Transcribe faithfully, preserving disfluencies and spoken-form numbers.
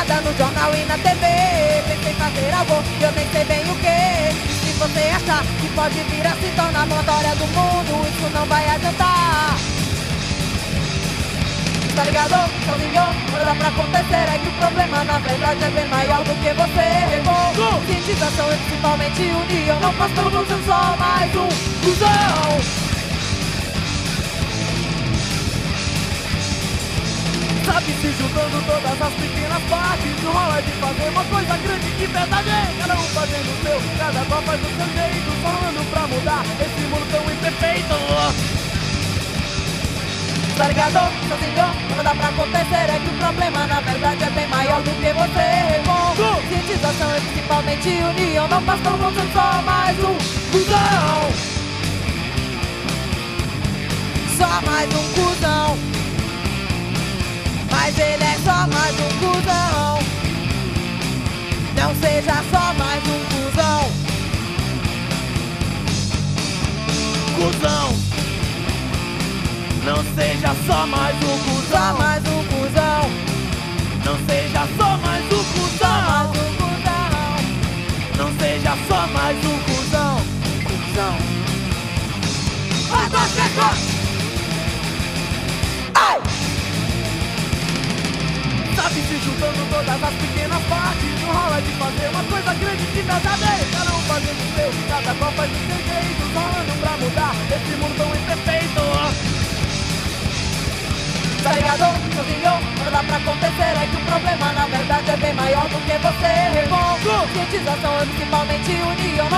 nada no jornal e na T V. Pensei fazer algo e eu nem sei bem o que. Se você achar que pode vir a se tornar notória do mundo, isso não vai adiantar. Tá ligado? Sozinho, não dá pra acontecer. É que o problema na verdade é bem maior do que você. Conscientização e principalmente união. Não posso pelo mundo, só mais um cuzão. Sabe, se juntando todas as pequenas partes, não rola de fazer uma coisa grande e verdadeira. Cada um fazendo o seu, cada qual faz o seu jeito, falando pra mudar esse mundo tão imperfeito. Tá ligado? Sozinho, não dá pra acontecer. É que o problema na verdade é bem maior do que você. Conscientização e principalmente união. Não basta o mundo, só mais um cuzão. Só mais um cuzão. Mas ele é só mais um cuzão. Não seja só mais um cuzão. Cuzão. Não seja só mais um cuzão. Só mais um cuzão. Não seja só mais um cuzão. Mais um cuzão. Não seja só mais um cuzão. Cuzão. Agora chegou. Ai! Sabe, se juntando todas as pequenas partes, não rola de fazer uma coisa grande de verdadeira. Cada um fazendo o seu, cada qual faz o seu jeito, falando pra mudar esse mundo tão imperfeito. Tá ligado? Sozinho, não dá pra acontecer. É que o problema na verdade é bem maior do que você. Conscientização e principalmente união.